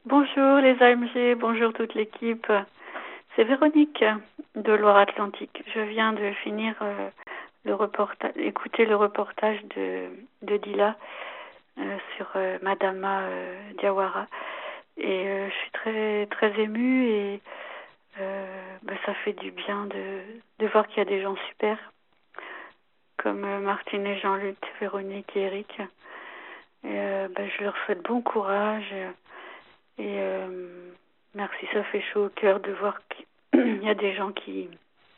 Bonjour les AMG, bonjour toute l'équipe. C'est Véronique de Loire-Atlantique. Je viens de finir écouter le reportage de Dila sur Madama Diawara. Et je suis très très émue et ça fait du bien de voir qu'il y a des gens super comme Martine et Jean-Luc, Véronique et Eric. Et je leur souhaite bon courage. Et merci, ça fait chaud au cœur de voir qu'il y a des gens qui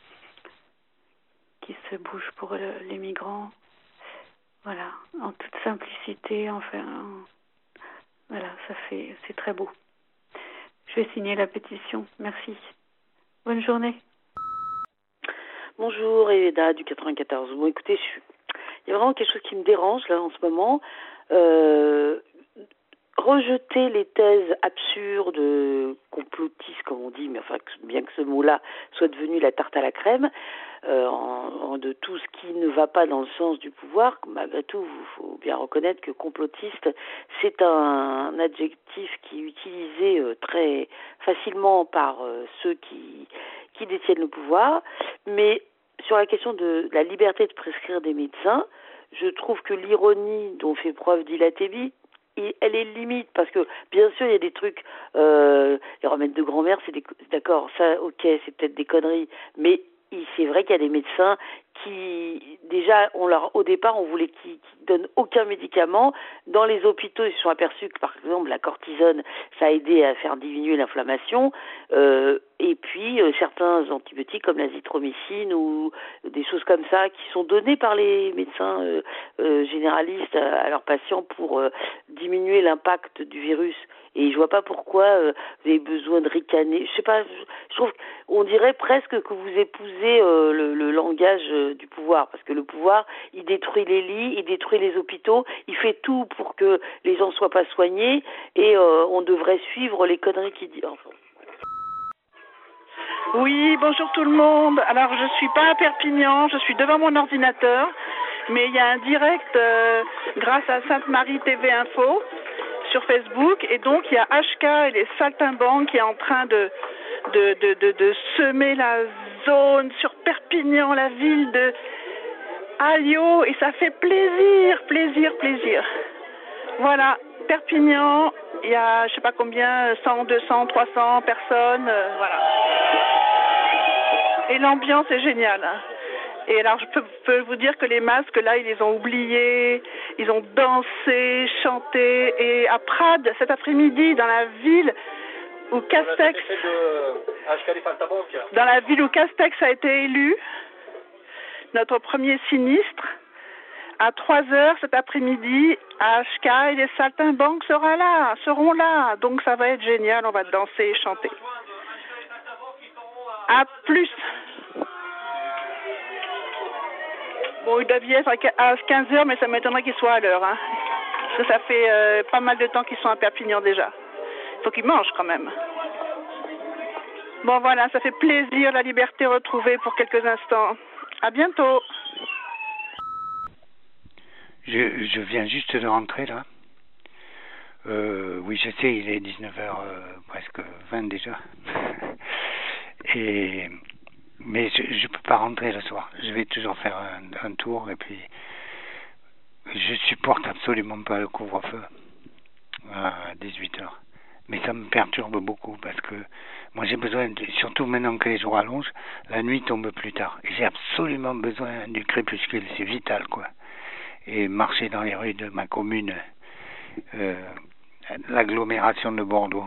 se bougent pour les migrants. Voilà, en toute simplicité, voilà, c'est très beau. Je vais signer la pétition. Merci. Bonne journée. Bonjour, Eda du 94. Bon, écoutez, il y a vraiment quelque chose qui me dérange là en ce moment. Rejeter les thèses absurdes, complotistes comme on dit, mais enfin bien que ce mot-là soit devenu la tarte à la crème, de tout ce qui ne va pas dans le sens du pouvoir. Malgré tout, il faut bien reconnaître que complotiste, c'est un adjectif qui est utilisé très facilement par ceux qui détiennent le pouvoir. Mais sur la question de la liberté de prescrire des médecins, je trouve que l'ironie dont fait preuve Dila Tebi, elle est limite, parce que bien sûr il y a des trucs, les remèdes de grand-mère, d'accord, ça ok, c'est peut-être des conneries, mais c'est vrai qu'il y a des médecins qui, déjà, au départ, on voulait qu'ils donnent aucun médicament. Dans les hôpitaux, ils se sont aperçus que, par exemple, la cortisone, ça a aidé à faire diminuer l'inflammation. Et puis, certains antibiotiques comme l'azithromycine ou des choses comme ça qui sont données par les médecins généralistes à leurs patients pour diminuer l'impact du virus. Et je vois pas pourquoi vous avez besoin de ricaner. Je sais pas, je trouve qu'on dirait presque que vous épousez le langage du pouvoir, parce que le pouvoir, il détruit les lits, il détruit les hôpitaux, il fait tout pour que les gens soient pas soignés, et on devrait suivre les conneries qu'il dit. Enfin. Oui, bonjour tout le monde. Alors, je suis pas à Perpignan, je suis devant mon ordinateur, mais il y a un direct grâce à Sainte-Marie TV Info sur Facebook, et donc il y a HK et les saltimbanques qui est en train de semer la zone sur Perpignan, la ville de Alliot, et ça fait plaisir. Voilà, Perpignan, il y a je sais pas combien, 100, 200, 300 personnes, voilà. Et l'ambiance est géniale. Et alors, je peux vous dire que les masques, là, ils les ont oubliés, ils ont dansé, chanté. Et à Prades, cet après-midi, dans la ville où Castex a été élu, notre premier sinistre, à 3h cet après-midi, HK et les saltimbanques seront là. Donc, ça va être génial, on va danser et chanter. À plus. Bon, il doit y être à 15h, mais ça m'étonnerait qu'ils soient à l'heure. Hein. Parce que ça fait pas mal de temps qu'ils sont à Perpignan déjà. Il faut qu'ils mangent quand même. Bon, voilà, ça fait plaisir, la liberté retrouvée pour quelques instants. À bientôt. Je viens juste de rentrer là. Oui, je sais, il est 19h presque 20 déjà. Mais je peux pas rentrer le soir. Je vais toujours faire un tour, et puis je supporte absolument pas le couvre-feu à 18h. Mais ça me perturbe beaucoup, parce que moi j'ai besoin, surtout maintenant que les jours allongent, la nuit tombe plus tard. Et j'ai absolument besoin du crépuscule, c'est vital quoi. Et marcher dans les rues de ma commune, l'agglomération de Bordeaux,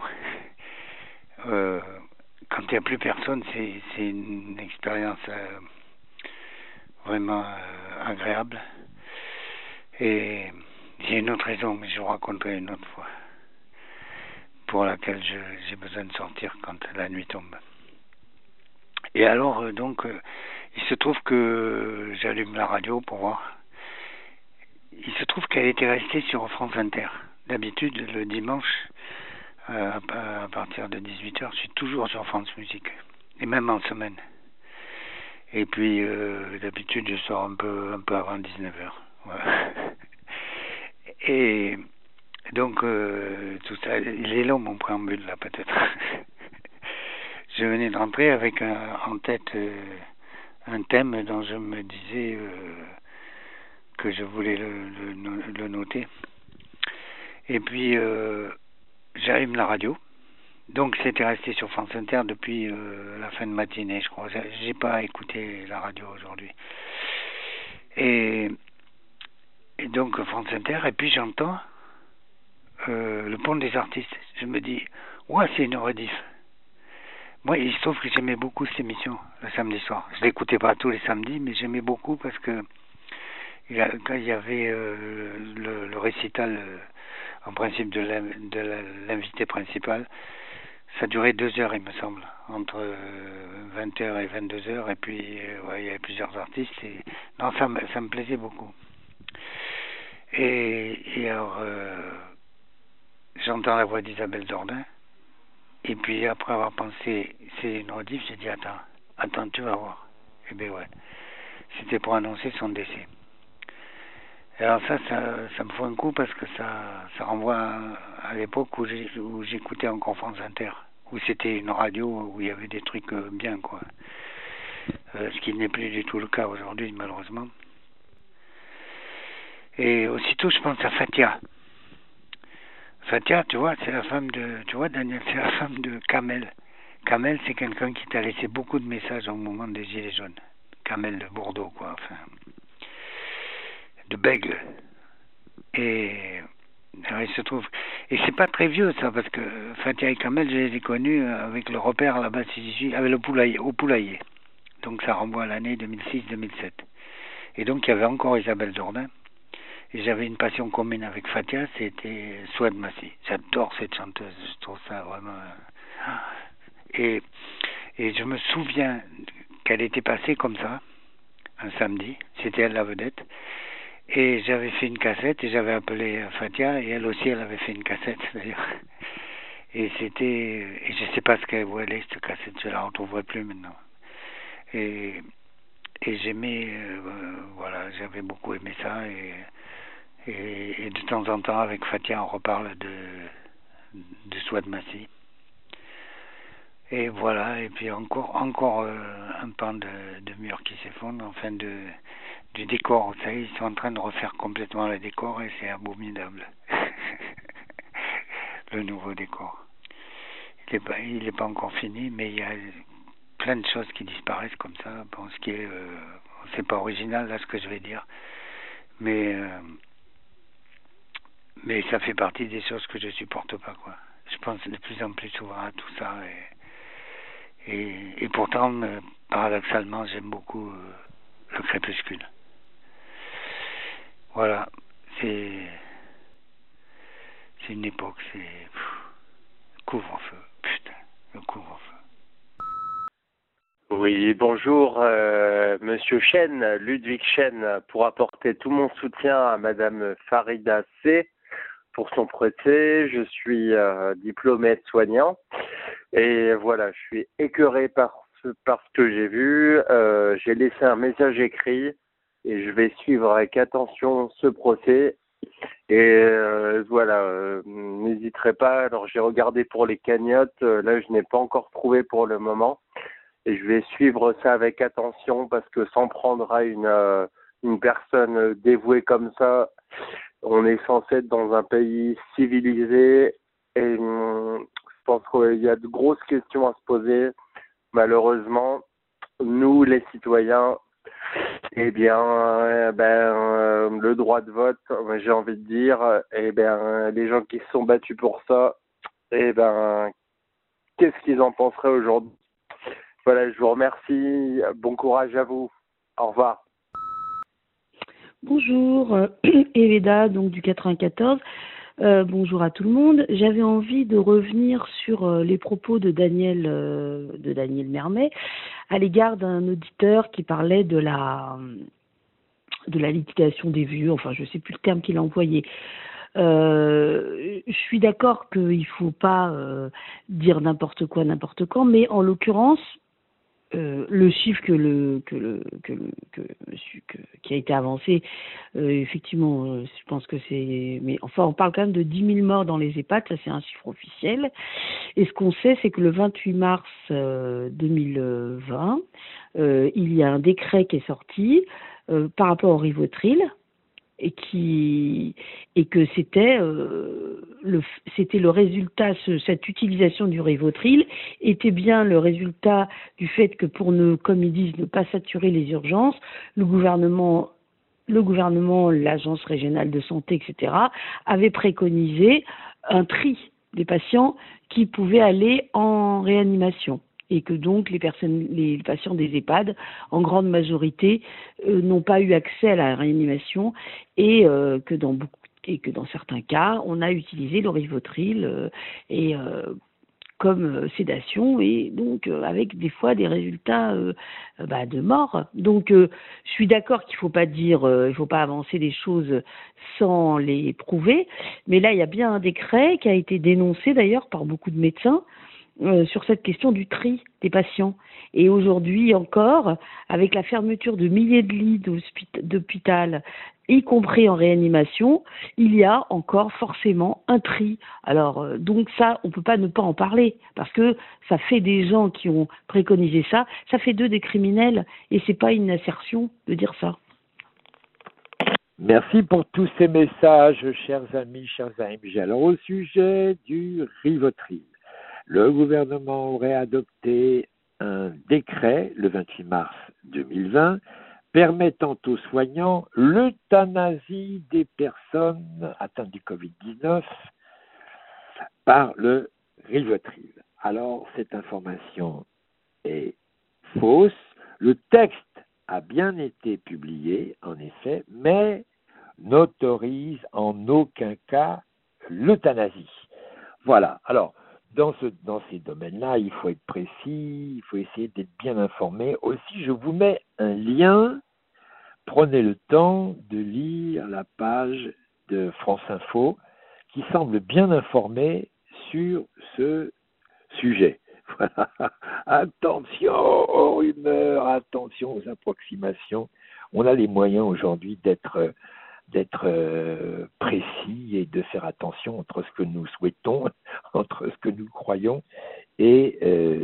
quand il n'y a plus personne, c'est une expérience vraiment agréable. Et j'ai une autre raison, mais je vous raconterai une autre fois, pour laquelle j'ai besoin de sortir quand la nuit tombe. Et alors, il se trouve que j'allume la radio pour voir. Il se trouve qu'elle était restée sur France Inter. D'habitude, le dimanche, à partir de 18h, je suis toujours sur France Musique, et même en semaine. Et puis d'habitude je sors un peu avant 19h. Voilà. Et Donc, tout ça, il est long mon préambule là peut-être. Je venais de rentrer avec en tête un thème dont je me disais que je voulais le noter. Et puis, j'allume la radio. Donc, c'était resté sur France Inter depuis la fin de matinée, je crois. J'ai pas écouté la radio aujourd'hui. Et donc, France Inter, et puis j'entends le pont des artistes. Je me dis, ouais, c'est une rediff. Moi, il se trouve que j'aimais beaucoup cette émission, le samedi soir. Je l'écoutais pas tous les samedis, mais j'aimais beaucoup parce que quand il y avait le récital, en principe, de l'invité principal, ça durait 2 heures, il me semble, entre 20h et 22h, et puis il y avait plusieurs artistes. Et non, ça me plaisait beaucoup. Et alors, j'entends la voix d'Isabelle Dordain, et puis après avoir pensé, c'est une rediff, j'ai dit, attends, tu vas voir. Eh bien ouais, c'était pour annoncer son décès. Et alors ça me fout un coup parce que ça renvoie à l'époque où j'écoutais encore France Inter, où c'était une radio où il y avait des trucs bien, quoi. Ce qui n'est plus du tout le cas aujourd'hui, malheureusement. Et aussitôt, je pense à Fatia. Fatia, tu vois, c'est la femme Daniel, c'est la femme de Kamel. Kamel, c'est quelqu'un qui t'a laissé beaucoup de messages au moment des Gilets jaunes. Kamel de Bordeaux, quoi, enfin, de Bègle. Et alors, il se trouve, et c'est pas très vieux ça, parce que Fatia et Kamel, je les ai connus avec le repère là-bas, avec au poulailler. Donc ça renvoie à l'année 2006-2007. Et donc il y avait encore Isabelle Dordain. Et j'avais une passion commune avec Fatia, c'était Souad Massi. J'adore cette chanteuse, je trouve ça vraiment... Et je me souviens qu'elle était passée comme ça, un samedi, c'était elle la vedette. Et j'avais fait une cassette et j'avais appelé Fatia, et elle aussi, elle avait fait une cassette d'ailleurs. Et je sais pas où elle est, cette cassette, je la retrouverai plus maintenant. Et j'aimais, voilà, j'avais beaucoup aimé ça, et de temps en temps avec Fatia on reparle de Souad Massi. Et voilà, et puis encore un pan de mur qui s'effondre, enfin du décor. Vous savez, ils sont en train de refaire complètement le décor et c'est abominable. Le nouveau décor. Il est pas encore fini, mais il y a plein de choses qui disparaissent comme ça. Bon, ce qui est, c'est pas original là ce que je vais dire, mais ça fait partie des choses que je supporte pas, quoi. Je pense de plus en plus souvent à tout ça, et pourtant, paradoxalement, j'aime beaucoup le crépuscule. Voilà, c'est une époque, c'est couvre-feu, putain, le couvre-feu. Oui, bonjour, Monsieur Chen, Ludwig Chen, pour apporter tout mon soutien à Madame Farida C. pour son procès. Je suis diplômé aide-soignant et voilà, je suis écœuré par ce que j'ai vu. J'ai laissé un message écrit et je vais suivre avec attention ce procès. Et voilà, n'hésiterai pas. Alors j'ai regardé pour les cagnottes, là je n'ai pas encore trouvé pour le moment. Et je vais suivre ça avec attention parce que s'en prendre à une personne dévouée comme ça, on est censé être dans un pays civilisé et je pense qu'il y a de grosses questions à se poser. Malheureusement, nous les citoyens, eh bien, le droit de vote, j'ai envie de dire, eh bien, les gens qui se sont battus pour ça, eh ben, qu'est-ce qu'ils en penseraient aujourd'hui? Voilà, je vous remercie. Bon courage à vous. Au revoir. Bonjour, Eveda, donc du 94. Bonjour à tout le monde. J'avais envie de revenir sur les propos de Daniel Mermet à l'égard d'un auditeur qui parlait de la liquidation des vues. Enfin, je ne sais plus le terme qu'il a employé. Je suis d'accord qu'il ne faut pas dire n'importe quoi, n'importe quand, mais en l'occurrence, le chiffre qui a été avancé, effectivement, je pense que c'est... Mais enfin, on parle quand même de 10 000 morts dans les EHPAD, ça c'est un chiffre officiel. Et ce qu'on sait, c'est que le 28 mars 2020, il y a un décret qui est sorti par rapport au Rivotril, et que c'était le résultat, cette utilisation du Rivotril était bien le résultat du fait que pour comme ils disent, ne pas saturer les urgences, le gouvernement, l'agence régionale de santé, etc., avait préconisé un tri des patients qui pouvaient aller en réanimation. Et que donc les patients des EHPAD, en grande majorité, n'ont pas eu accès à la réanimation et que dans certains cas, on a utilisé le Rivotril comme sédation et donc avec des fois des résultats de mort. Donc je suis d'accord qu'il faut pas avancer des choses sans les prouver, mais là il y a bien un décret qui a été dénoncé d'ailleurs par beaucoup de médecins sur cette question du tri des patients. Et aujourd'hui encore, avec la fermeture de milliers de lits d'hôpital, y compris en réanimation, il y a encore forcément un tri. Alors, donc ça, on peut pas ne pas en parler, parce que ça fait des gens qui ont préconisé ça, ça fait d'eux des criminels, et c'est pas une assertion de dire ça. Merci pour tous ces messages, chers amis, chers AMG. Alors, au sujet du Rivotril, le gouvernement aurait adopté un décret le 28 mars 2020 permettant aux soignants l'euthanasie des personnes atteintes du Covid-19 par le Rivotril. Alors, cette information est fausse. Le texte a bien été publié, en effet, mais n'autorise en aucun cas l'euthanasie. Voilà. Alors, dans ces domaines-là, il faut être précis, il faut essayer d'être bien informé. Aussi, je vous mets un lien. Prenez le temps de lire la page de France Info qui semble bien informée sur ce sujet. Voilà. Attention aux rumeurs, attention aux approximations. On a les moyens aujourd'hui d'être précis et de faire attention entre ce que nous souhaitons, entre ce que nous croyons et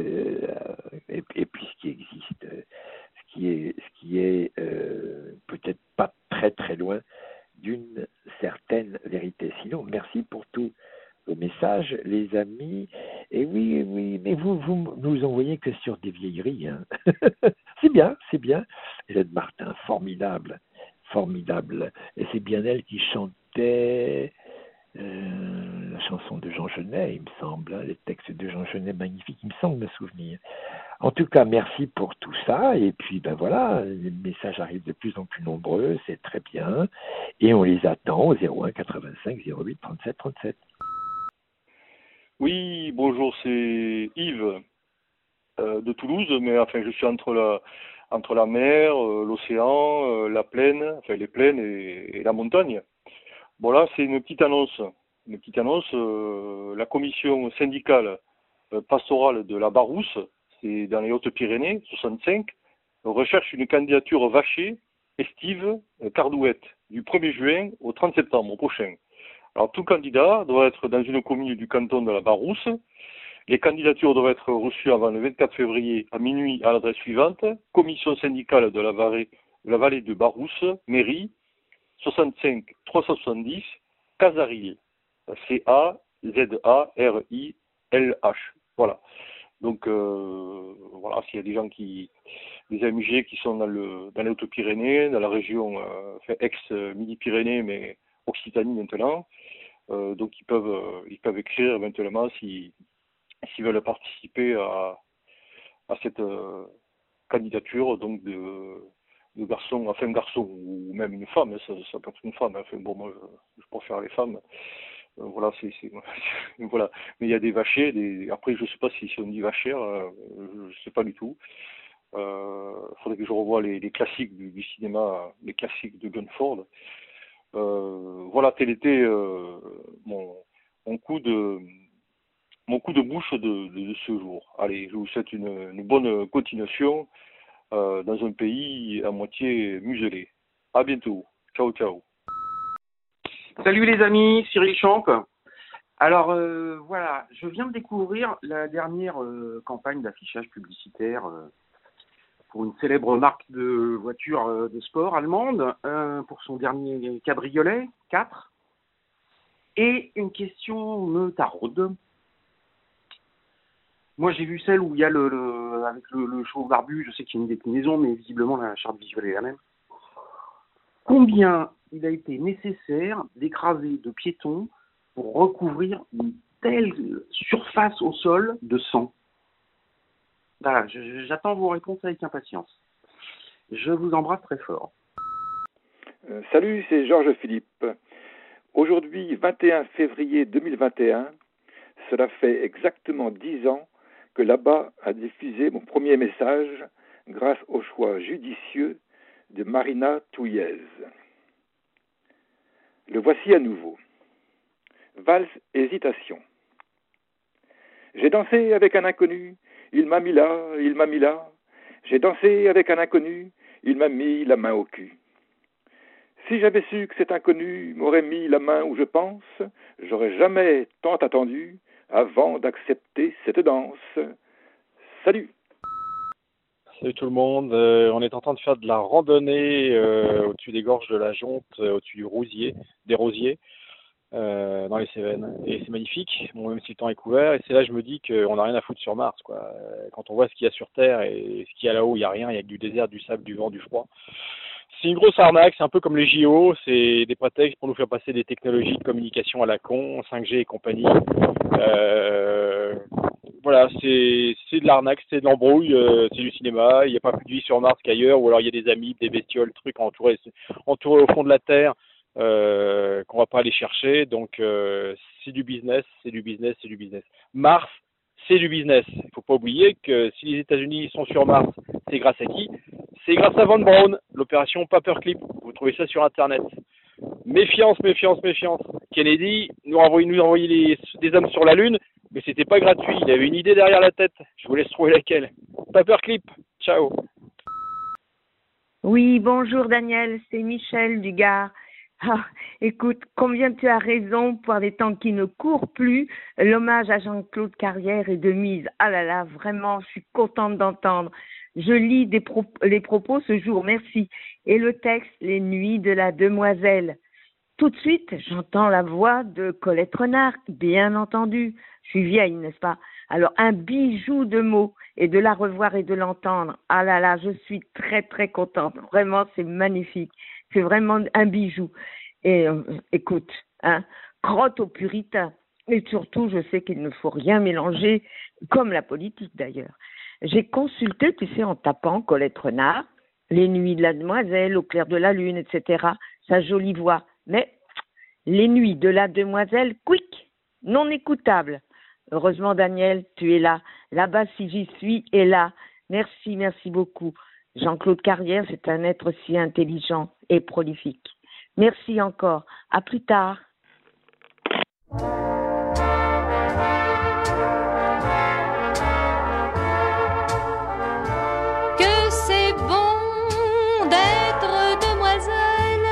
puis ce qui existe, ce qui est peut-être pas très très loin d'une certaine vérité. Sinon, merci pour tous vos messages, les amis. Et oui, mais vous nous envoyez que sur des vieilleries. Hein. C'est bien. Hélène Martin, formidable. Et c'est bien elle qui chantait la chanson de Jean Genet, il me semble, hein, les textes de Jean Genet magnifiques, il me semble me souvenir. En tout cas, merci pour tout ça. Et puis, voilà, les messages arrivent de plus en plus nombreux, c'est très bien. Et on les attend au 01 85 08 37 37. Oui, bonjour, c'est Yves de Toulouse, mais enfin, je suis entre la mer, l'océan, la plaine, enfin les plaines et la montagne. Bon là, c'est une petite annonce. La commission syndicale pastorale de la Barousse, c'est dans les Hautes-Pyrénées, 65, recherche une candidature vachée, estive, cardouette, du 1er juin au 30 septembre prochain. Alors tout candidat doit être dans une commune du canton de la Barousse. Les candidatures doivent être reçues avant le 24 février à minuit à l'adresse suivante: commission syndicale de la vallée de Barousse, mairie, 65 370, Casaril, CAZARILH. Voilà. Donc voilà, s'il y a des gens des AMG qui sont dans les Hautes-Pyrénées, dans la région ex-Midi-Pyrénées, mais Occitanie maintenant, donc ils peuvent écrire éventuellement s'ils veulent participer à cette candidature donc de garçon, enfin garçon ou même une femme, ça peut être une femme, enfin bon moi je préfère les femmes. Voilà, voilà. Mais il y a des vachers, après je sais pas si on dit vachères, je sais pas du tout. Faudrait que je revoie les classiques du cinéma, les classiques de John Ford. Voilà, tel était mon coup de mon coup de bouche de ce jour. Allez, je vous souhaite une bonne continuation dans un pays à moitié muselé. À bientôt. Ciao, ciao. Salut les amis, Cyril Champ. Alors voilà, je viens de découvrir la dernière campagne d'affichage publicitaire pour une célèbre marque de voitures de sport allemande, pour son dernier cabriolet 4. Et une question me taraude. Moi j'ai vu celle où il y a avec le chauve barbu, je sais qu'il y a une déclinaison, mais visiblement la charte visuelle est la même. Combien il a été nécessaire d'écraser de piétons pour recouvrir une telle surface au sol de sang? Voilà, j'attends vos réponses avec impatience. Je vous embrasse très fort. Salut, c'est Georges Philippe. Aujourd'hui, 21 février 2021, cela fait exactement 10 ans que l'ABBA a diffusé mon premier message grâce au choix judicieux de Marina Touillez. Le voici à nouveau. Valse hésitation. J'ai dansé avec un inconnu, il m'a mis là, il m'a mis là. J'ai dansé avec un inconnu, il m'a mis la main au cul. Si j'avais su que cet inconnu m'aurait mis la main où je pense, j'aurais jamais tant attendu avant d'accepter cette danse. Salut! Salut tout le monde, on est en train de faire de la randonnée au-dessus des gorges de la Jonte, au-dessus des rosiers, dans les Cévennes. Et c'est magnifique, bon, même si le temps est couvert, et c'est là que je me dis qu'on n'a rien à foutre sur Mars, quoi. Quand on voit ce qu'il y a sur Terre et ce qu'il y a là-haut, il n'y a rien, il y a que du désert, du sable, du vent, du froid. C'est une grosse arnaque, c'est un peu comme les JO, c'est des prétextes pour nous faire passer des technologies de communication à la con, 5G et compagnie. Voilà, c'est de l'arnaque, c'est de l'embrouille, c'est du cinéma, il n'y a pas plus de vie sur Mars qu'ailleurs, ou alors il y a des amibes, des bestioles, trucs entourés au fond de la Terre qu'on va pas aller chercher, donc c'est du business, c'est du business, c'est du business. Mars, c'est du business. Il ne faut pas oublier que si les États-Unis sont sur Mars, c'est grâce à qui? C'est grâce à Von Braun, l'opération Paperclip. Vous trouvez ça sur Internet. Méfiance, méfiance, méfiance. Kennedy nous envoyait des hommes sur la Lune, mais c'était pas gratuit. Il avait une idée derrière la tête. Je vous laisse trouver laquelle. Paperclip. Ciao. Oui, bonjour Daniel, c'est Michel du Gard. Ah, écoute, combien tu as raison, pour des temps qui ne courent plus, l'hommage à Jean-Claude Carrière est de mise. Ah là là, vraiment, je suis contente d'entendre. Je lis les propos ce jour, merci. Et le texte, Les Nuits de la Demoiselle. Tout de suite, j'entends la voix de Colette Renard, bien entendu. Je suis vieille, n'est-ce pas? Alors, un bijou de mots, et de la revoir et de l'entendre. Ah là là, je suis très très contente. Vraiment, c'est magnifique. C'est vraiment un bijou. Et écoute, crotte aux puritains. Et surtout, je sais qu'il ne faut rien mélanger, comme la politique d'ailleurs. J'ai consulté, tu sais, en tapant Colette Renard, Les Nuits de la Demoiselle, Au clair de la lune, etc. Sa jolie voix. Mais Les Nuits de la Demoiselle, quick, non écoutable. Heureusement, Daniel, tu es là. Là-bas, si j'y suis, et là. Merci, merci beaucoup. Jean-Claude Carrière, c'est un être si intelligent et prolifique. Merci encore. À plus tard. Que c'est bon d'être demoiselle,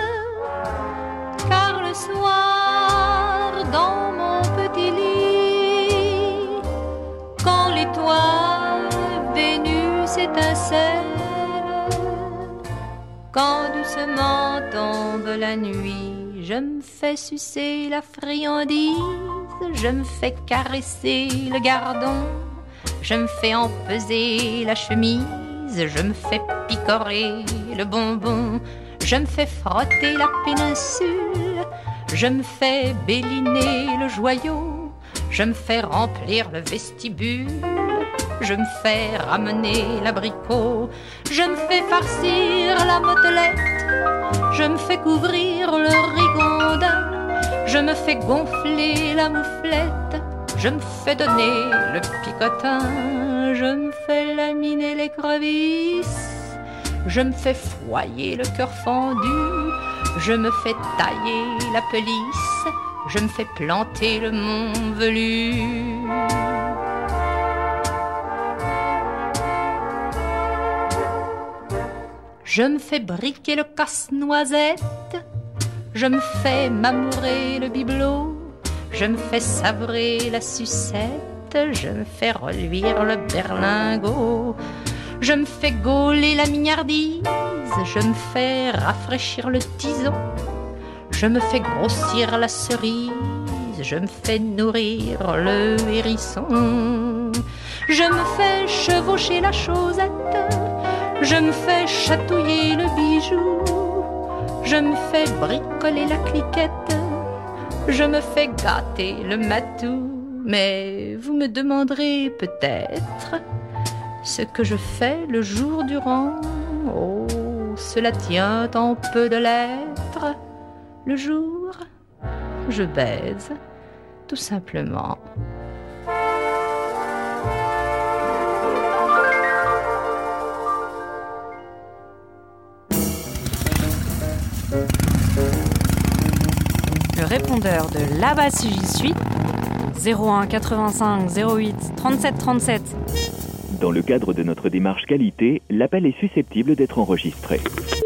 car le soir dans mon petit lit, quand l'étoile Vénus étincelle, quand doucement tombe la nuit, je me fais sucer la friandise, je me fais caresser le gardon, je me fais empeser la chemise, je me fais picorer le bonbon, je me fais frotter la péninsule, je me fais béliner le joyau, je me fais remplir le vestibule, je me fais ramener l'abricot, je me fais farcir la motelette, je me fais couvrir le rigondin, je me fais gonfler la mouflette, je me fais donner le picotin, je me fais laminer l'écrevisse, je me fais foyer le cœur fendu, je me fais tailler la pelisse, je me fais planter le mont velu. Je me fais briquer le casse-noisette, je me fais m'amourer le bibelot, je me fais savrer la sucette, je me fais reluire le berlingot, je me fais gauler la mignardise, je me fais rafraîchir le tison, je me fais grossir la cerise, je me fais nourrir le hérisson, je me fais chevaucher la chaussette, je me fais chatouiller le bijou, je me fais bricoler la cliquette, je me fais gâter le matou. Mais vous me demanderez peut-être ce que je fais le jour durant. Oh, cela tient en peu de lettres. Le jour, je baise, tout simplement. Le répondeur de là-bas si j'y suis, 01 85 08 37 37. Dans le cadre de notre démarche qualité, l'appel est susceptible d'être enregistré.